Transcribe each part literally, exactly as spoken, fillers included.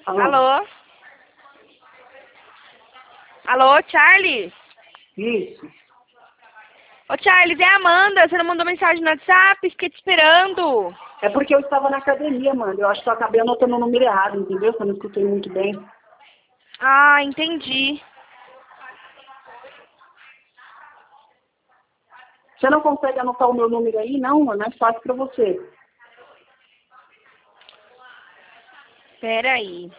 Alô? Alô? Alô, Charles? Isso. Ô, Charles, é a Amanda. Você não mandou mensagem no WhatsApp? Fiquei te esperando. É porque eu estava na academia, mano. Eu acho que eu acabei anotando o número errado, entendeu? Que eu não escutei muito bem. Ah, entendi. Você não consegue anotar o meu número aí? Não, é mais fácil pra você. Pera aí.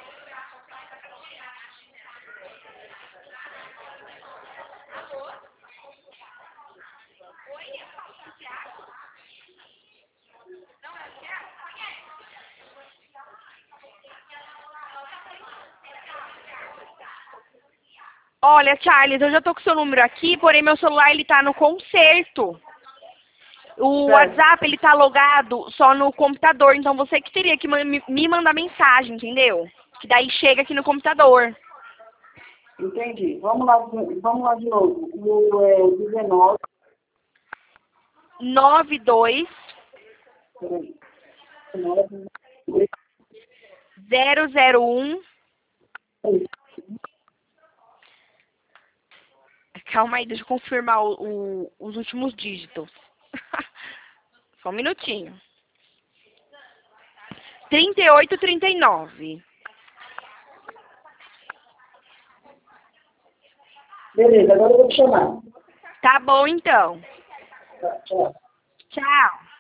Olha, Charles, eu já tô com o seu número aqui, porém meu celular ele tá no concerto. O Certo. WhatsApp ele tá logado só no computador, então você que teria que ma- me me mandar mensagem, entendeu? Que daí chega aqui no computador. Entendi. Vamos lá, vamos lá de novo. O é, dezenove. nove dois Peraí. dezenove. zero zero um. Calma aí, deixa eu confirmar o- o- os últimos dígitos. Só um minutinho. trinta e oito, trinta e nove. Beleza, agora eu vou te chamar. Tá bom, então. Tá, tchau. Tchau.